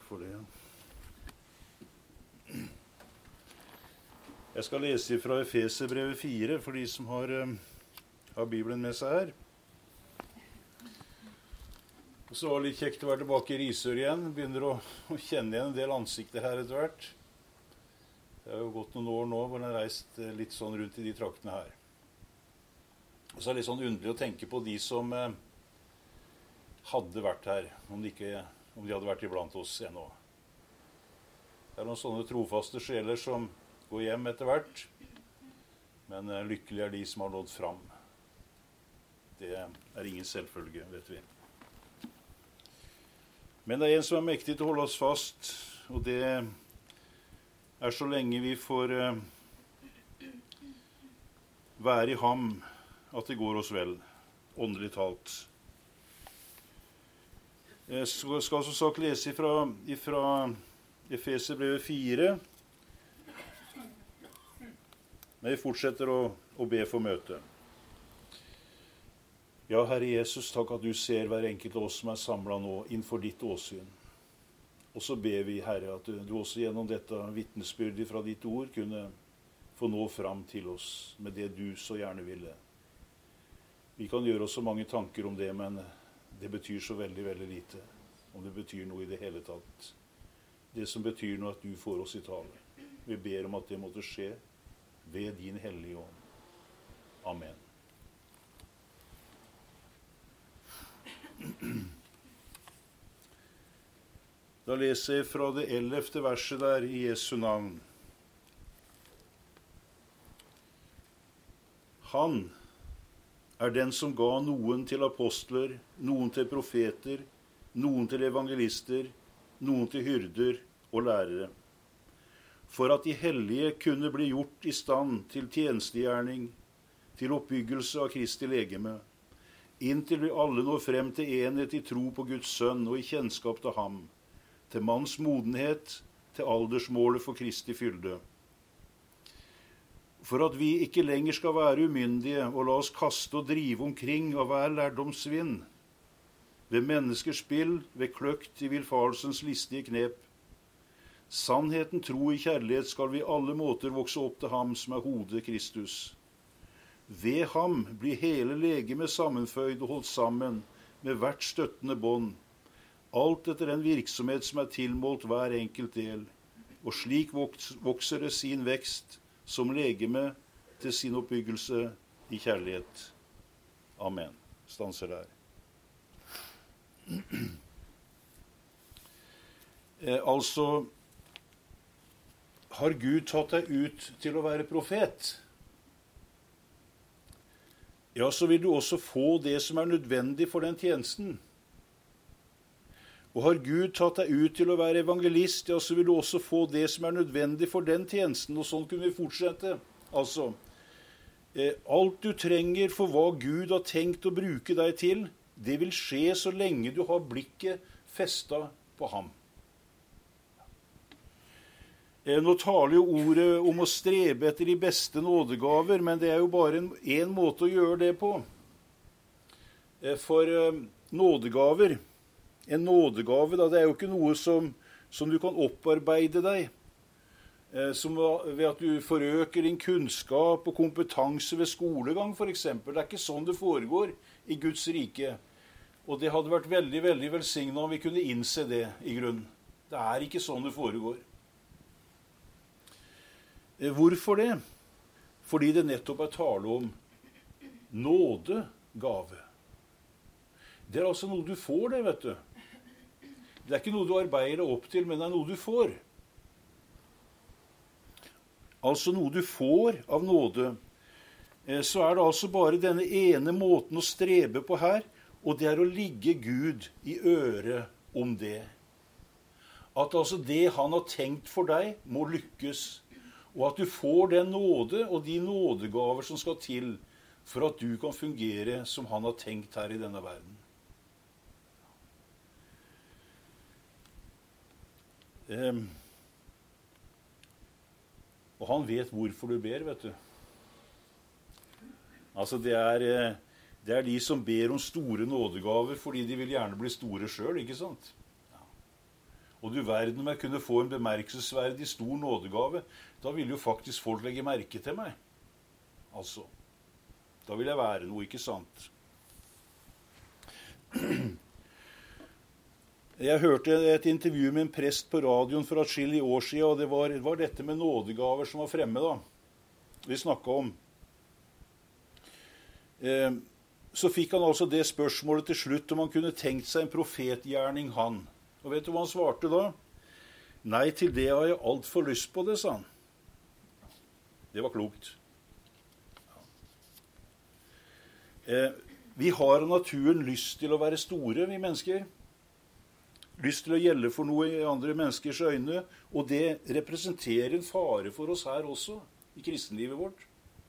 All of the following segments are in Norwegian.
for det. Jeg skal lese fra Efeserbrevet 4 for de som har Bibelen med seg her. Og så var det litt kjekt å være tilbake i Risør igjen. Begynner å kjenne igjen en del ansikter her etter hvert. Det har jo gått noen år nå hvor jeg har reist litt sånn rundt i de traktene her. Og så er det litt sånn underlig å tenke på de som hadde vært her, om de hadde vært iblant oss ennå. Det er noen sånne trofaste sjeler som går hjem etter hvert, men lykkelig er de som har nådd fram. Det er ingen selvfølge, vet vi. Men det er en som er mektig til å holde oss fast, og det er så lenge vi får være i ham at det går oss vel, åndelig talt. Jeg skal som sagt lese fra Efeserbrevet 4. Men vi fortsetter å be for møtet. Ja, Herre Jesus, takk at du ser hver enkelt av oss som er samlet nå innenfor ditt åsyn. Og så ber vi, Herre, at du også gjennom dette vitnesbyrdet fra ditt ord kunne få nå fram til oss med det du så gjerne ville. Vi kan gjøre oss så mange tanker om det, men det betyr så veldig, veldig lite. Om det betyr noe i det hele tatt. Det som betyr noe at du får oss i tale. Vi ber om at det måtte skje ved din hellige ånd. Amen. Da leser jeg fra det 11. verset der i Jesu navn. Han er den som ga noen til apostler, noen til profeter, noen til evangelister, noen til hyrder og lærere, for at de hellige kunne bli gjort i stand til tjenestegjerning, til oppbyggelse av Kristi legeme, inntil vi alle når frem til enhet i tro på Guds sønn og i kjennskap til ham, til manns modenhet, til aldersmålet for Kristi fylde. For at vi ikke lenger skal være umyndige og la oss kaste og drive omkring av hver lærdomsvind, ved menneskers spill, ved kløkt i villfarelsens listige knep. Sannheten, tro i kjærlighet skal vi alle måter vokse opp til ham som er hodet Kristus. Ved ham blir hele legemet sammenføyd og holdt sammen med hvert støttende bånd, alt etter den virksomhet som er tilmålt hver enkelt del, og slik vokser det sin vekst som legeme til sin oppbyggelse i kjærlighet. Amen. Stanser der. Altså, har Gud tatt deg ut til å være profet? Ja, så vil du også få det som er nødvendig for den tjenesten. Og har Gud tatt deg ut til å være evangelist, ja, så vil du også få det som er nødvendig for den tjenesten, og sånn kunne vi fortsette. Altså, alt du trenger for hva Gud har tenkt å bruke deg til, det vil skje så lenge du har blikket festet på ham. Nå taler jo ordet om å strebe etter de beste nådegaver, men det er jo bare en måte å gjøre det på. For nådegaver, en nådegave, da, det er jo ikke noe som du kan opparbeide deg, som ved at du forøker din kunnskap og kompetanse ved skolegang, for eksempel. Det er ikke sånn det foregår i Guds rike. Og det hadde vært veldig, veldig velsignet om vi kunne innse det i grunnen. Det er ikke sånn det foregår. Hvorfor det? Fordi det nettopp er tale om nådegave. Det er altså noe du får, det, vet du. Det er ikke noe du arbeider opp til, men det er noe du får. Altså noe du får av nåde. Så er det altså bare denne ene måten å strebe på her, og det er å ligge Gud i øret om det. At altså det han har tenkt for deg må lykkes, og at du får den nåde og de nådegaver som skal til for at du kan fungere som han har tenkt her i denne verden. Og han vet hvorfor du ber, vet du. Altså det er de som ber om store nådegaver fordi de vil gjerne bli store selv, ikke sant? Ja. Og du verden om jeg kunne få en bemerkelsesverdig stor nådegave, da ville jo faktisk folk legge merke til meg. Altså, da vil jeg være noe, ikke sant? Jeg hørte et intervju med en prest på radioen for atskillige år siden, og det var dette med nådegaver som var fremme da. Vi snakket om. Så fikk han altså det spørsmålet til slutt om han kunne tenkt seg en profetgjerning, han. Og vet du hva han svarte da? Nei, til det har jeg alt for lyst på det, sa han. Det var klokt. Vi har av naturen lyst til å være store, vi mennesker. Lyst til å gjelde for noe i andre menneskers øyne, og det representerer en fare for oss her også, i kristenlivet vårt.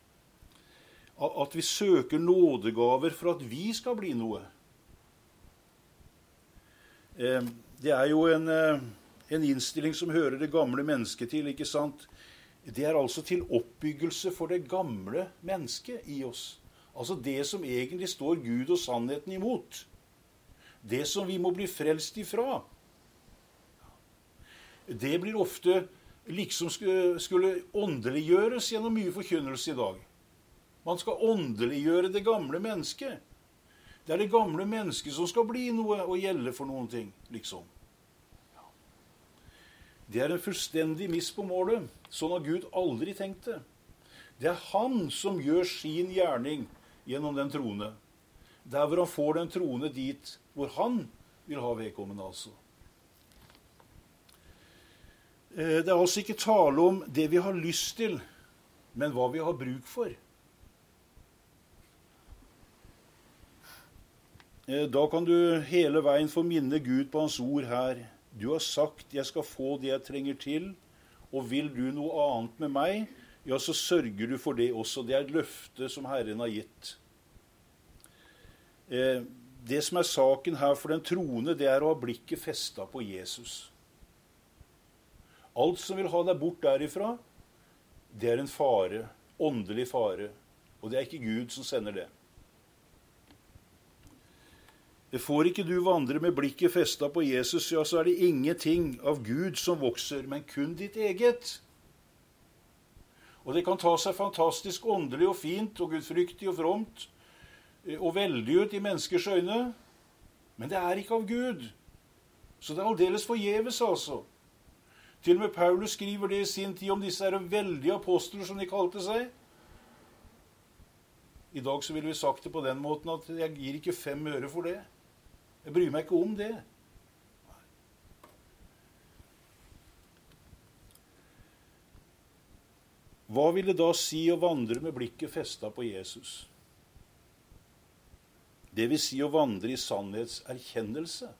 At vi søker nådegaver for at vi skal bli noe. Det er jo en innstilling som hører det gamle mennesket til, ikke sant? Det er altså til oppbyggelse for det gamle mennesket i oss. Altså det som egentlig står Gud og sannheten imot. Det som vi må bli frelst ifra. Det blir ofte liksom skulle åndeliggjøres gjennom mye forkynnelse i dag. Man skal åndeliggjøre det gamle mennesket. Det er det gamle mennesket som skal bli noe og gjelde for noen ting, liksom. Det er en fullstendig miss på målet. Sånn har Gud aldri tenkt det. Det er han som gjør sin gjerning gjennom den troende. Der hvor han får den troende dit hvor han vil ha vedkommende, altså. Det er altså ikke tale om det vi har lyst til, men hva vi har bruk for. Da kan du hele veien få minne Gud på hans ord her. Du har sagt, jeg skal få det jeg trenger til, og vil du noe annet med meg, ja, så sørger du for det også. Det er et løfte som Herren har gitt. Det som er saken her for den troende, det er å ha blikket festet på Jesus. Alt som vil ha deg bort derifra, det er en fare, åndelig fare, og det er ikke Gud som sender det. Får ikke du vandre med blikket festet på Jesus, ja, så er det ingenting av Gud som vokser, men kun ditt eget. Og det kan ta seg fantastisk åndelig og fint, og gudfryktig og fromt, og veldig ut i menneskers øyne, men det er ikke av Gud. Så det er aldeles forgjeves, altså. Til og med Paulus skriver det i sin tid om disse veldige apostler som de kalte seg. I dag så ville vi sagt det på den måten at jeg gir ikke 5 øre for det. Jeg bryr meg ikke om det. Hva vil det da si å vandre med blikket festet på Jesus? Det vil si å vandre i sannhetserkjennelse.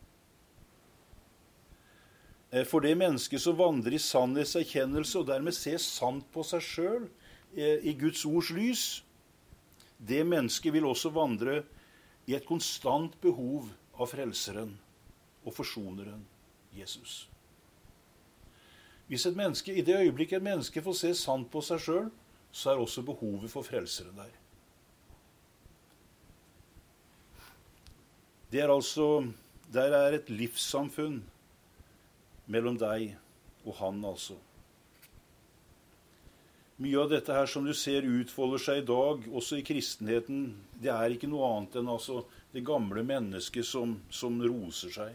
For det mennesket som vandrer i sannhetserkjennelse, og dermed ser sant på seg selv i Guds ords lys, det mennesket vil også vandre i et konstant behov av frelseren og forsoneren Jesus. Hvis et menneske, i det øyeblikket et menneske får se sant på seg selv, så er også behovet for frelseren der. Det er altså, der er et livssamfunn mellom deg og han, altså. Mye av dette her som du ser utfolder seg i dag, også i kristenheten, det er ikke noe annet enn altså det gamle mennesket som roser seg.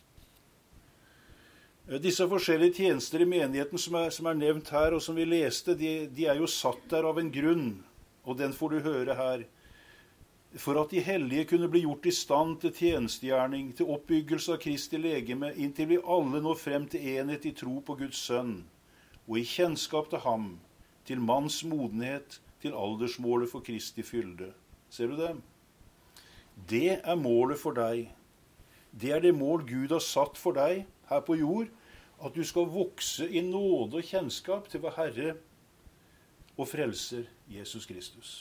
Disse forskjellige tjenester i menigheten som er nevnt her, og som vi leste, de er jo satt der av en grunn, og den får du høre her. For at de hellige kunne bli gjort i stand til tjenestegjerning, til oppbyggelse av Kristi legeme, inntil vi alle når frem til enhet i tro på Guds sønn, og i kjennskap til ham, til manns modenhet, til aldersmålet for Kristi fylde. Ser du det? Det er målet for deg. Det er det mål Gud har satt for deg her på jord, at du skal vokse i nåde og kjennskap til vår Herre og frelser Jesus Kristus.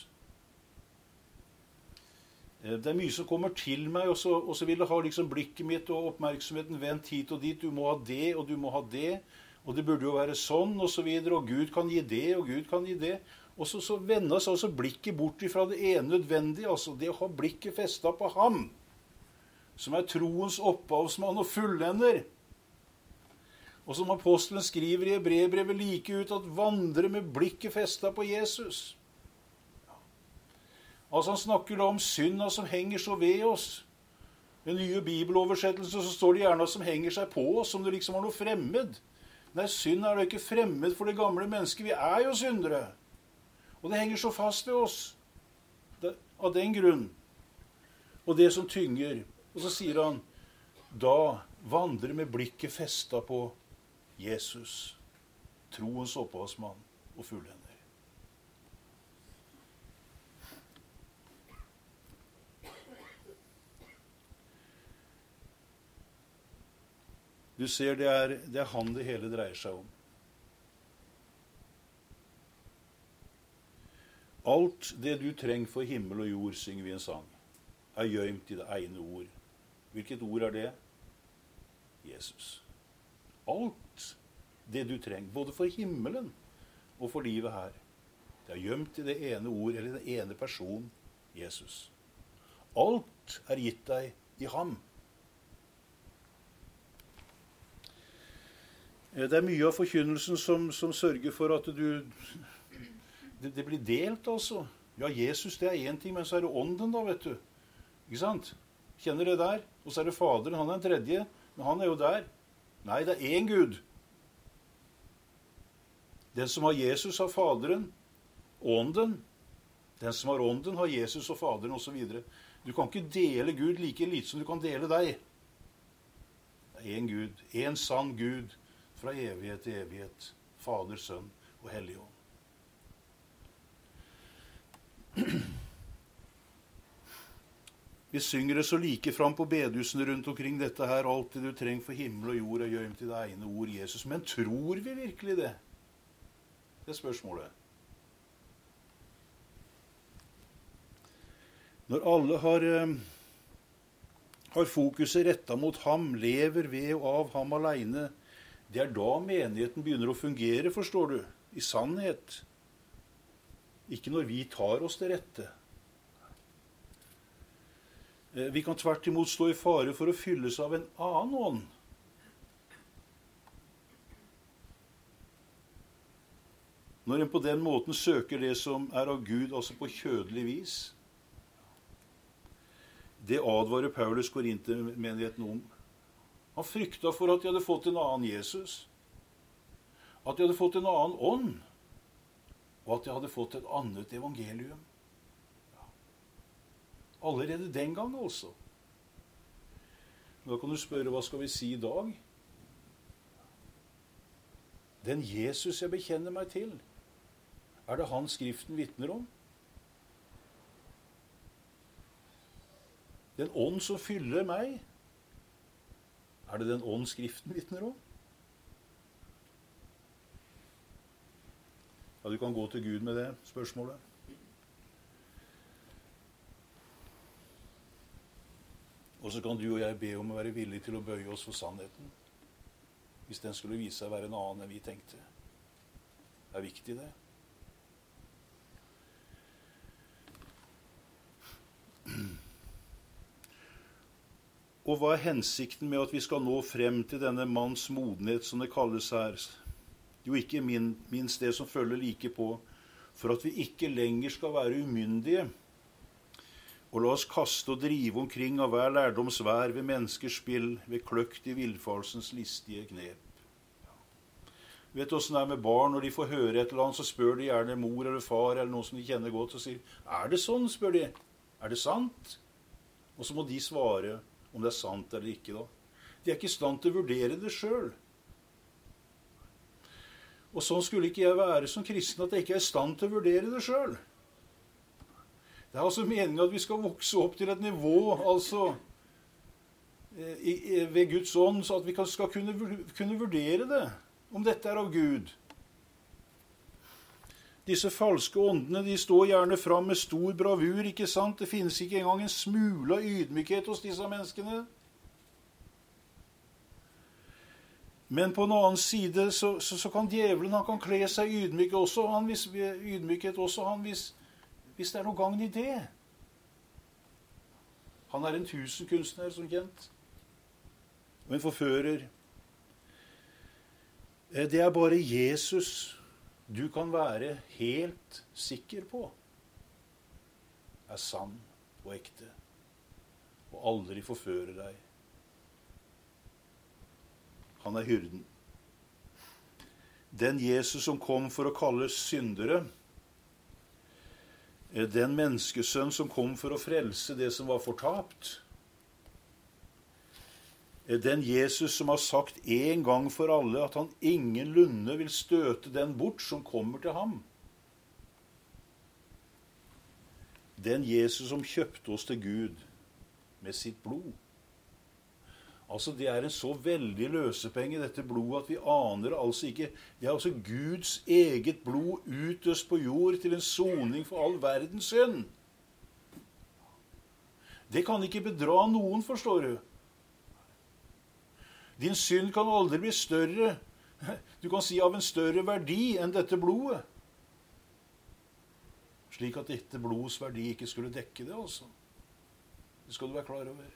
Det er mye som kommer til meg, og så vil det ha liksom blikket mitt og oppmerksomheten vendt hit og dit. Du må ha det, og du må ha det, og det burde jo være sånn, og så videre, og Gud kan gi det, og Gud kan gi det. Og så vender seg altså blikket bort fra det ene nødvendige, altså det å ha blikket festet på ham, som er troens opphavsmann og fullender. Og som apostelen skriver i Hebreerbrevet like ut, at vandre med blikket festet på Jesus. Altså han snakker da om synda som henger så ved oss. I den nye bibeloversettelsen så står det gjerne som henger seg på oss, som det liksom var noe fremmed. Nei, synd er da ikke fremmed for det gamle mennesket. Vi er jo syndere. Og det henger så fast ved oss. Av den grunn. Og det som tynger. Og så sier han, da vandre med blikket festet på Jesus, troens opphavsmann og fullender. Du ser, det er han det hele dreier seg om. Alt det du trenger for himmel og jord, synger vi en sang, er gjømt i det ene ord. Hvilket ord er det? Jesus. Alt det du trenger, både for himmelen og for livet her, det er gjømt i det ene ord, eller den ene person, Jesus. Alt er gitt deg i ham. Det er mye av forkynnelsen som sørger for at det blir delt, altså. Ja, Jesus, det er en ting, men så er det ånden da, vet du. Ikke sant? Kjenner det der? Og så er det Faderen, han er den tredje, men han er jo der. Nei, det er én Gud. Den som har Jesus har Faderen, ånden. Den som har ånden har Jesus og Faderen, og så videre. Du kan ikke dele Gud like lite som du kan dele deg. Det er én Gud, én sann Gud, fra evighet til evighet, Fader, Sønn og Hellig Ånd. Vi synger det så like fram på bedehusene rundt omkring dette her, alt det du trenger for himmel og jord er gjømt i det ene ord, Jesus. Men tror vi virkelig det? Det er spørsmålet. Når alle har fokuset rettet mot ham, lever ved og av ham alene, det er da menigheten begynner å fungere, forstår du, i sannhet. Ikke når vi tar oss til rette. Vi kan tvert imot stå i fare for å fylles av en annen ånd. Når en på den måten søker det som er av Gud, altså på kjødelig vis. Det advarer Paulus Korintermenigheten om. Han frykta for at de hadde fått en annen Jesus, at de hadde fått en annen ånd, og at de hadde fått et annet evangelium. Ja. Allerede den gang, altså. Da kan du spørre, hva skal vi si i dag? Den Jesus jeg bekjenner meg til, er det han Skriften vitner om? Den ånd som fyller meg, er det den ånd Skriften vitner om? Ja, du kan gå til Gud med det spørsmålet. Og så kan du og jeg be om å være villige til å bøye oss for sannheten. Hvis den skulle vise seg å være en annen enn vi tenkte. Det er viktig, det. Og hva er hensikten med at vi skal nå frem til denne manns modenhet, som det kalles her? Jo, ikke minst det som følger like på, for at vi ikke lenger skal være umyndige, og la oss kaste og drive omkring av hver lærdoms vær ved menneskers spill, ved kløkt i villfarelsens listige knep. Vet du hvordan det er med barn? Når de får høre et eller annet, så spør de gjerne mor eller far eller noen som de kjenner godt, og sier, er det sånn, spør de. Er det sant? Og så må de svare om det er sant eller ikke da. De er ikke i stand til å vurdere det selv. Og sånn skulle ikke jeg være som kristen, at jeg ikke er i stand til å vurdere det selv. Det er altså meningen at vi skal vokse opp til et nivå, altså, ved Guds ånd, så at vi skal kunne vurdere det, om dette er av Gud. Disse falske åndene, de står gjerne fram med stor bravur, ikke sant? Det finnes ikke engang en smule av ydmykhet hos disse menneskene. Men på en annen side så kan djevelen, han kan kle seg ydmykhet også, hvis det er noe gagn i det. Han er en tusenkunstner, som kjent, og en forfører. Det er bare Jesus du kan være helt sikker på er sann og ekte, og aldri forfører deg. Han er hyrden. Den Jesus som kom for å kalles syndere, den menneskesønn som kom for å frelse det som var fortapt, den Jesus som har sagt en gang for alle at han ingenlunde vil støte den bort som kommer til ham. Den Jesus som kjøpte oss til Gud med sitt blod. Altså det er en så veldig løsepenge, dette blodet, at vi aner altså ikke. Det er altså Guds eget blod utøst på jord til en soning for all verdens synd. Det kan ikke bedra noen, forstår du. Din synd kan aldri bli større, du kan si av en større verdi enn dette blodet. Slik at dette blods verdi ikke skulle dekke det, altså. Det skal du være klar over.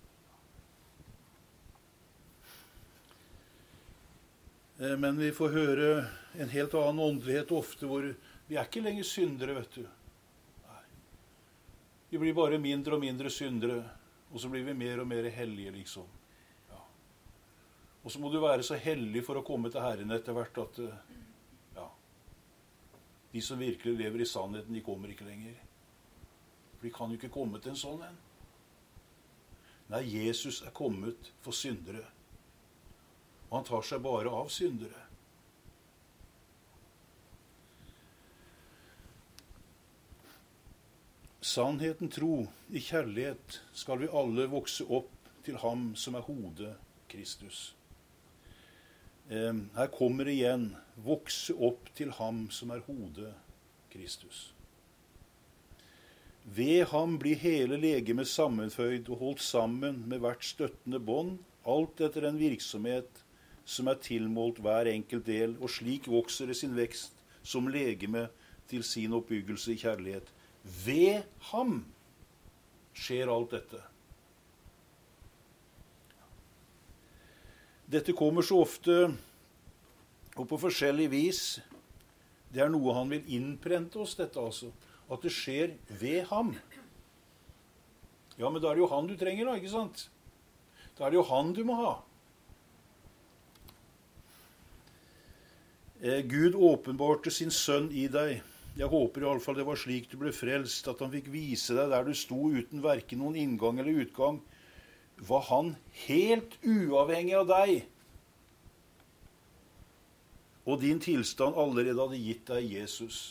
Men vi får høre en helt annen åndelighet ofte, hvor vi er ikke lenger syndere, vet du. Nei. Vi blir bare mindre og mindre syndere, og så blir vi mer og mer hellige, liksom. Ja. Og så må du være så hellig for å komme til Herren etter hvert at ja, de som virkelig lever i sannheten, de kommer ikke lenger. For de kan jo ikke komme til en sånn en. Nei, Jesus er kommet for syndere. Og han tar seg bare av syndere. Sannheten, tro, i kjærlighet skal vi alle vokse opp til ham som er hodet, Kristus. Her kommer igjen, vokse opp til ham som er hodet, Kristus. Ved ham blir hele legemet sammenføyd og holdt sammen med hvert støttende bånd, alt etter en virksomhet som er tilmålt hver enkelt del, og slik vokser det sin vekst som legeme til sin oppbyggelse i kjærlighet. Ved ham skjer alt dette. Dette kommer så ofte og på forskjellig vis. Det er noe han vil innprente oss, dette altså. At det skjer ved ham. Ja, men da er det jo han du trenger da, ikke sant? Da er det jo han du må ha. Gud åpenbarte sin sønn i deg. Jeg håper i alle fall det var slik du ble frelst, at han fikk vise deg der du sto uten hverken noen inngang eller utgang. Var han helt uavhengig av deg, og din tilstand allerede hadde gitt deg Jesus.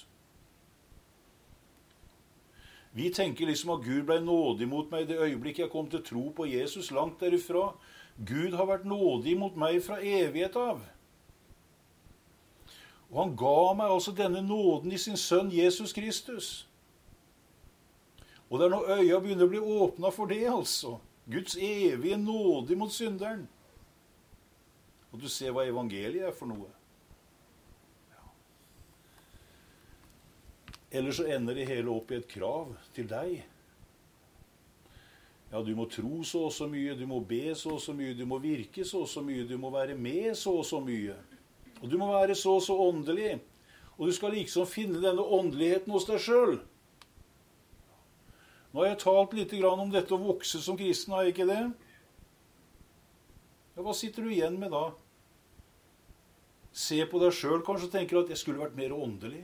Vi tenker liksom at Gud ble nådig mot meg i det øyeblikket jeg kom til tro på Jesus, langt derifra. Gud har vært nådig mot meg fra evighet av. Og han ga meg altså denne nåden i sin sønn Jesus Kristus. Og det er når øya begynner å bli åpnet for det, altså. Guds evige nåde mot synderen. Og du ser hva evangeliet er for noe. Ja. Eller så ender det hele opp i et krav til deg. Ja, du må tro så og så mye, du må be så og så mye, du må virke så og så mye, du må være med så og så mye. Og du må være så og så åndelig. Og du skal liksom finne denne åndeligheten hos deg selv. Nå har jeg talt litt om dette å vokse som kristen, har jeg ikke det? Ja, hva sitter du igjen med da? Se på deg selv, kanskje tenker at jeg skulle vært mer åndelig.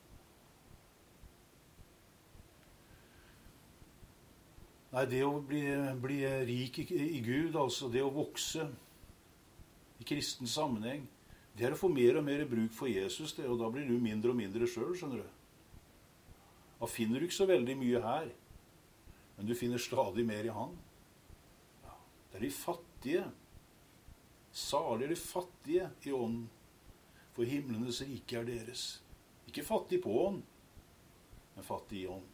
Nei, det å bli rik i Gud, altså det å vokse i kristen sammenheng, det er å få mer og mer bruk for Jesus, det, og da blir du mindre og mindre selv, skjønner du. Da finner du ikke så veldig mye her, men du finner stadig mer i han. Ja, det er de fattige. Salig er de fattige i ånden, for himlenes rike er deres. Ikke fattig på ånd, men fattig i ånd.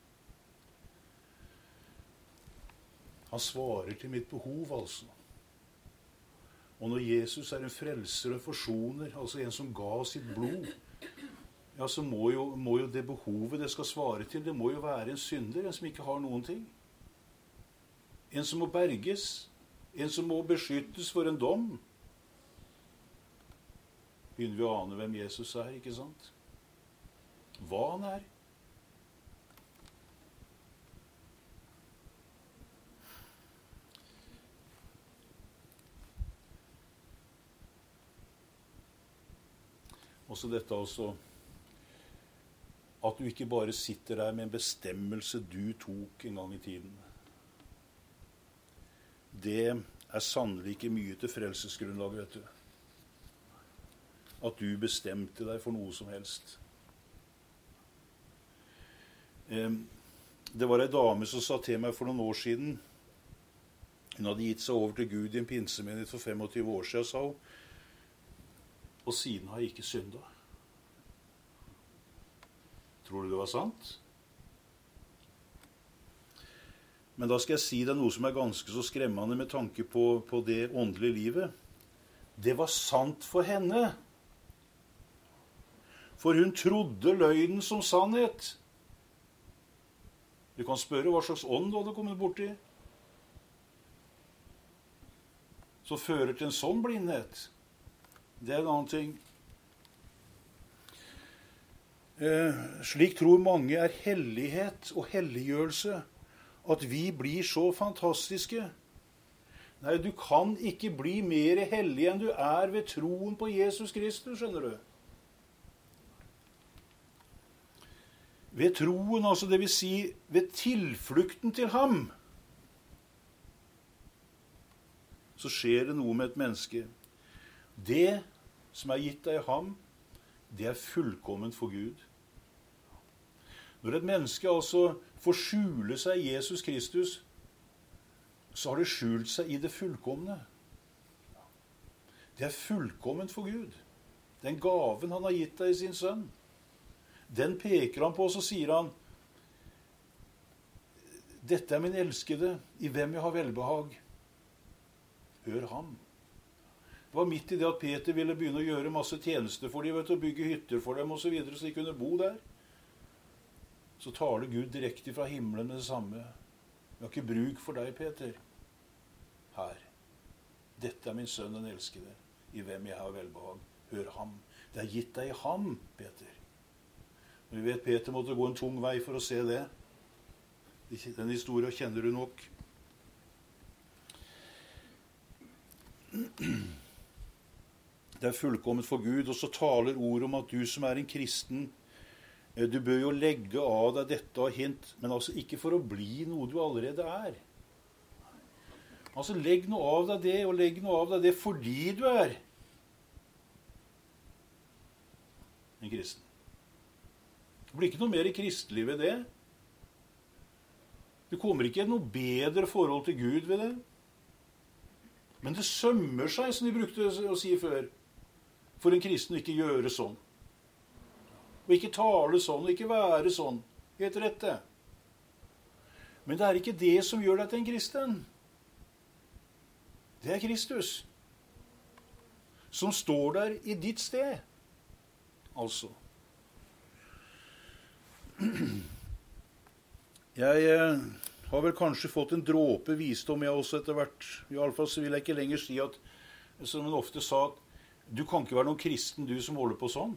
Han svarer til mitt behov, altså. Og når Jesus er en frelser og en forsoner, altså en som ga sitt blod, ja, så må jo det behovet det skal svare til, det må jo være en synder, en som ikke har noen ting. En som må berges, en som må beskyttes for en dom. begynner vi å ane hvem Jesus er, ikke sant? Hva han er. Også dette altså, at du ikke bare sitter der med en bestemmelse du tok en gang i tiden. Det er sannelig ikke mye til frelsesgrunnlag, vet du. At du bestemte deg for noe som helst. Det var en dame som sa til meg for noen år siden, hun hadde gitt seg over til Gud i en pinsemenighet for 25 år siden, sa hun, og siden har jeg ikke syndet. Tror du det var sant? Men da skal jeg si deg noe som er ganske så skremmende med tanke på det åndelige livet. Det var sant for henne. For hun trodde løgnen som sannhet. Du kan spørre hva slags ånd du hadde kommet borti. Så fører til en sånn blindhet. Det er en annen ting. Slik tror mange er hellighet og helliggjørelse, at vi blir så fantastiske. Nei, du kan ikke bli mer hellig enn du er ved troen på Jesus Kristus, skjønner du. Ved troen, altså det vil si ved tilflukten til ham, så skjer det noe med et menneske. Det som er gitt deg i ham, det er fullkomment for Gud. Når et menneske altså får skjule seg i Jesus Kristus, så har det skjult seg i det fullkomne. Det er fullkomment for Gud. Den gaven han har gitt deg i sin sønn, den peker han på, og så sier han, dette er min elskede, i hvem jeg har velbehag. Hør ham. Det var midt i det at Peter ville begynne å gjøre masse tjenester for dem, vet du, bygge hytter for dem og så videre, så de kunne bo der. Så taler Gud direkte fra himmelen med det samme. Vi har ikke bruk for deg, Peter. Her. Dette er min sønn, den elskede, i hvem jeg har velbehag. Hør ham. Det er gitt deg i ham, Peter. Vi vet Peter måtte gå en tung vei for å se det. Den historien kjenner du nok. Det er fullkomment for Gud, og så taler ord om at du som er en kristen, du bør jo legge av deg dette og hint, men altså ikke for å bli noe du allerede er. Altså legg noe av deg det, og legg noe av deg det fordi du er en kristen. Det blir ikke noe mer i kristelig ved det. Det kommer ikke noe bedre forhold til Gud ved det. Men det sømmer seg, som de brukte å si før, for en kristen å ikke gjøre sånn. Og ikke tale sånn, og ikke være sånn. Helt rett det. Men det er ikke det som gjør deg til en kristen. Det er Kristus. Som står der i ditt sted. Altså. Jeg har vel kanskje fått en dråpe visdom jeg også etter hvert. I alle fall så vil jeg ikke lenger si at, som en ofte sa, at du kan ikke være noen kristen du som holder på sånn.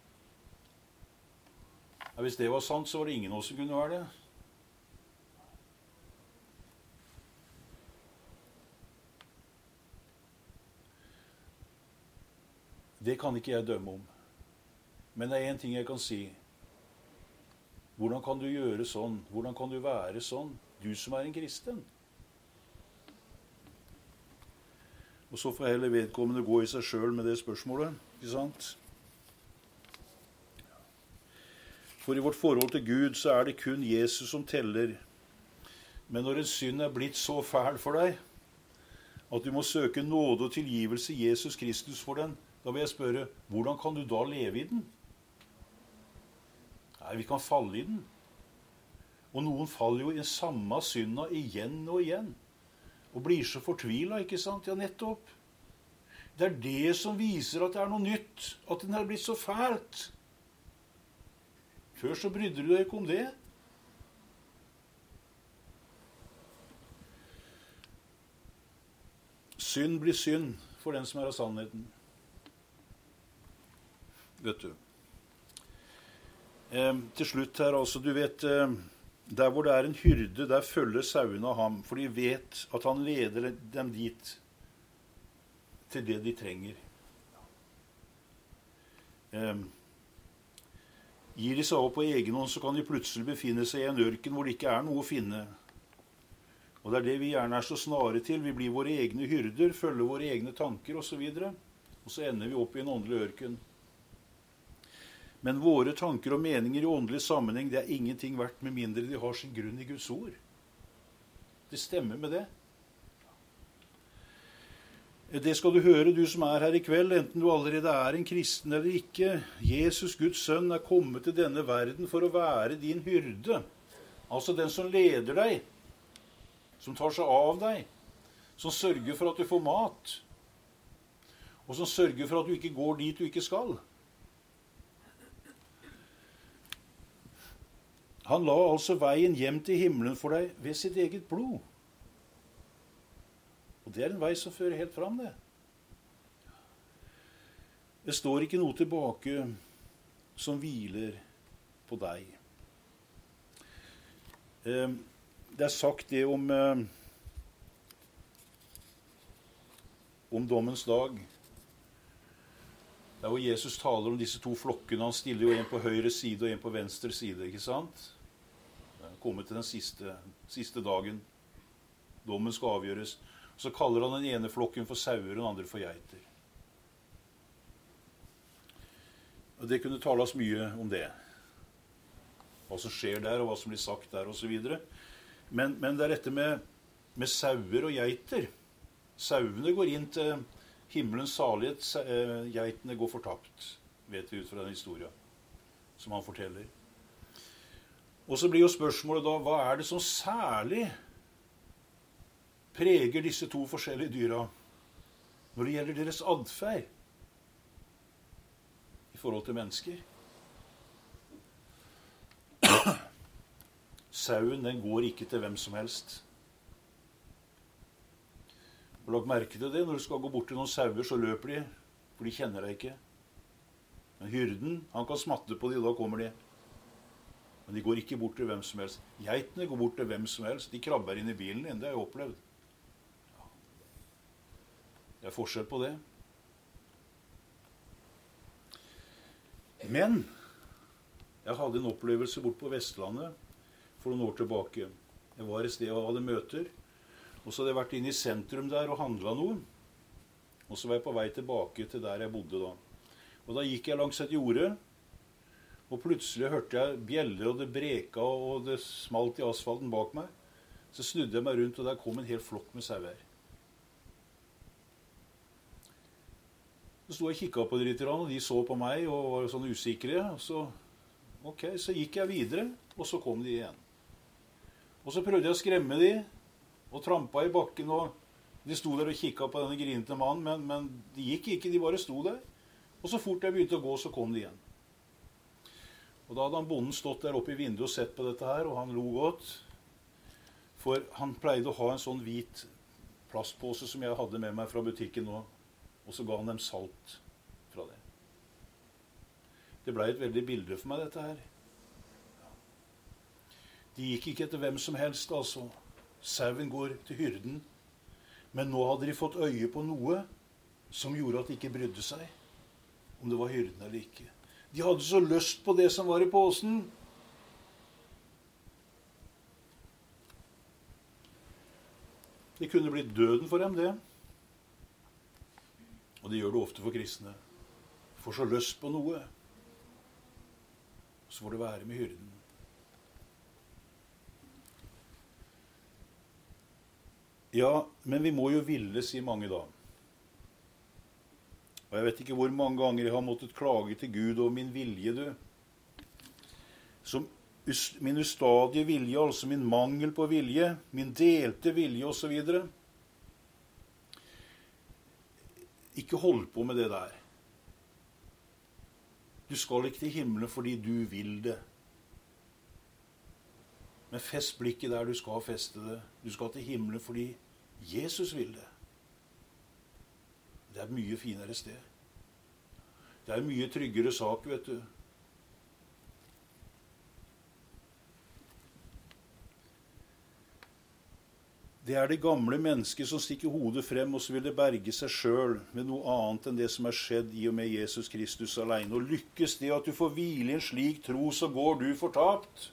Ja, hvis det var sant, så var det ingen av oss som kunne være det. Det kan ikke jeg dømme om. Men det er en ting jeg kan si. Hvordan kan du gjøre sånn? Hvordan kan du være sånn? Du som er en kristen. Og så får heller vedkommende gå i seg selv med det spørsmålet. Ikke sant? For i vårt forhold til Gud så er det kun Jesus som teller. Men når en synd er blitt så fæl for deg, at du må søke nåde og tilgivelse i Jesus Kristus for den, da vil jeg spørre, hvordan kan du da leve i den? Nei, vi kan falle i den. Og noen faller jo i samme synda igjen og igjen. Og blir så fortvilet, ikke sant? Ja, nettopp. Det er det som viser at det er noe nytt. At den er blitt så fælt. Før så brydde du deg ikke om det. Synd blir synd for den som er av sannheten. vet du. Til slutt her, altså, du vet, der hvor det en hyrde, der følger sauene av ham, for de vet at han leder dem dit, til det de trenger. Gir de seg opp på egen hånd, så kan de plutselig befinne seg i en ørken hvor det ikke noe å finne. Og det det vi gjerne så snare til. Vi blir våre egne hyrder, følger våre egne tanker og så videre. Og så ender vi opp i en åndelig ørken. Men våre tanker og meninger i åndelig sammenheng, det ingenting verdt med mindre de har sin grunn i Guds ord. Det stemmer med det. Det skal du høre, du som her i kveld, enten du allerede en kristen eller ikke. Jesus, Guds sønn, kommet til denne verden for å være din hyrde. Altså den som leder deg, som tar seg av deg, som sørger for at du får mat, og som sørger for at du ikke går dit du ikke skal. Han la altså veien hjem til himmelen for deg ved sitt eget blod. Og det en vei som fører helt fram, det. Det står ikke noe tilbake som hviler på deg. Det sagt det om dommens dag. Det hvor Jesus taler om disse to flokkene. Han stiller jo en på høyre side og en på venstre side, ikke sant? Det kommet til den siste dagen. Dommen skal avgjøres. Så kaller han den ene flokken for sauer og den andre for geiter. Og det kunne tales mye om det. Hva som skjer der, og hva som blir sagt der, og så videre. Men det dette med sauer og geiter. Sauene går inn til himmelens salighet, geitene går fortapt, vet vi ut fra den historien som han forteller. Og så blir jo spørsmålet da, hva det som særlig preger disse to forskjellige dyra når det gjelder deres adferd i forhold til mennesker? Sauen, den går ikke til hvem som helst. Og lag merke til det, når du skal gå bort til noen sauer, så løper de, for de kjenner deg ikke. Men hyrden, han kan smatte på de, og da kommer de. Men de går ikke bort til hvem som helst. Geitene går bort til hvem som helst. De krabber inn i bilen din, det har jeg opplevd. Det forskjell på det. Men jeg hadde en opplevelse bort på Vestlandet for noen år tilbake. Jeg var et sted og hadde møter, og så hadde jeg vært inne i sentrum der og handlet noe. Og så var jeg på vei tilbake til der jeg bodde da. Og da gikk jeg langs et jorde, og plutselig hørte jeg bjeller, og det breka, og det smalt i asfalten bak meg. Så snudde jeg meg rundt, og der kom en hel flokk med sauer. Så sto jeg og kikket på det litt, og de så på meg og var sånn usikre. Og så gikk jeg videre, og så kom de igjen. Og så prøvde jeg å skremme de, og trampa i bakken, og de sto der og kikket på denne grinete mannen, men de gikk ikke, de bare sto der. Og så fort jeg begynte å gå, så kom de igjen. Og da hadde han bonden stått der oppe i vinduet og sett på dette her, og han lo godt. For han pleide å ha en sånn hvit plastpose som jeg hadde med meg fra butikken nå, og så ga han dem salt fra det. Det ble et veldig bilde for meg, dette her. De gikk ikke etter hvem som helst, altså. Sauen går til hyrden, men nå hadde de fått øye på noe som gjorde at de ikke brydde seg om det var hyrden eller ikke. De hadde så lyst på det som var i posen. Det kunne blitt døden for dem, det. Og det gjør det ofte for kristne. De får så lyst på noe. Så får det være med hyrden. Ja, men vi må jo ville, sier mange da. Og jeg vet ikke hvor mange ganger jeg har måttet klage til Gud over min vilje, du. Som min ustadige vilje, altså min mangel på vilje, min delte vilje og så videre. Ikke hold på med det der. Du skal ikke til himmelen fordi du vil det. Men fest blikket der du skal feste det. Du skal til himmelen fordi Jesus vil det. Det et mye finere sted. Det Det er en mye tryggere sak, vet du. Det er det gamle mennesket som stikker hodet frem, og så vil det berge seg sjøl med noe annet enn det som er skjedd i og med Jesus Kristus alene. Og lykkes det at du får hvile i en slik tro, så går du fortapt.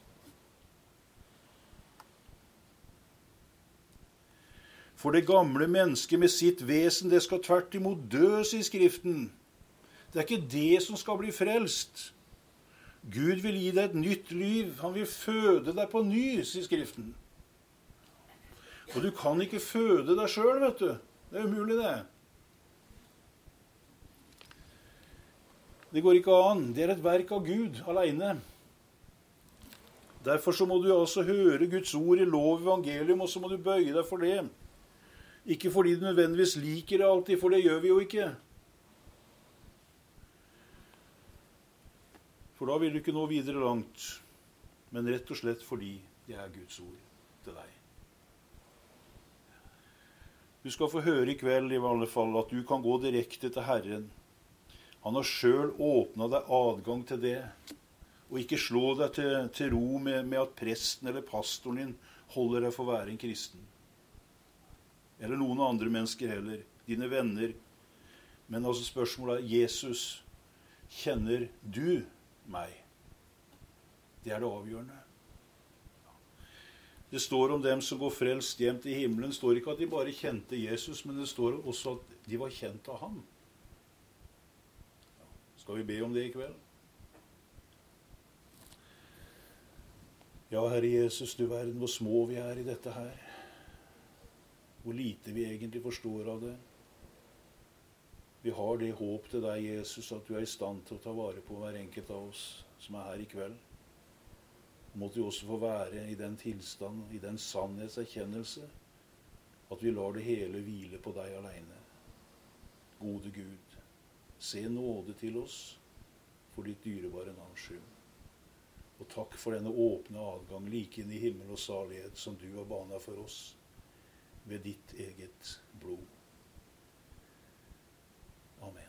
For det gamle mennesket med sitt vesen, det skal tvert imot dø, sier Skriften. Det er ikke det som skal bli frelst. Gud vil gi deg et nytt liv. Han vil føde deg på ny, sier Skriften. Og du kan ikke føde deg sjøl, vet du. Det er umulig, det. Det går ikke an. Det er et verk av Gud alene. Derfor så må du altså høre Guds ord i lov og evangelium, og så må du bøye deg for det. Ikke fordi du nødvendigvis liker det alltid, for det gjør vi jo ikke. For da vil du ikke nå videre langt, men rett og slett fordi det er Guds ord til deg. Du skal få høre i kveld i alle fall at du kan gå direkte til Herren. Han har selv åpnet deg adgang til det, og ikke slå deg til ro med at presten eller pastoren din holder deg for å være en kristen. Eller noen andre mennesker heller, dine venner. Men altså spørsmålet er, Jesus, kjenner du meg? Det er det avgjørende. Det står om dem som går frelst hjem til himmelen. Det står ikke at de bare kjente Jesus, men det står også at de var kjent av ham. Skal vi be om det i kveld? Ja, Herre Jesus, du verden, hvor små vi er i dette her. Hvor lite vi egentlig forstår av det. Vi har det håp til deg, Jesus, at du er i stand til å ta vare på hver enkelt av oss som er her i kveld. Måtte vi også få være i den tilstand, i den sannhetserkjennelse, at vi lar det hele hvile på deg alene. Gode Gud, se nåde til oss for ditt dyrebare navns skyld. Og takk for denne åpne adgang like inn i himmel og salighet som du har banet for oss ved ditt eget blod. Amen.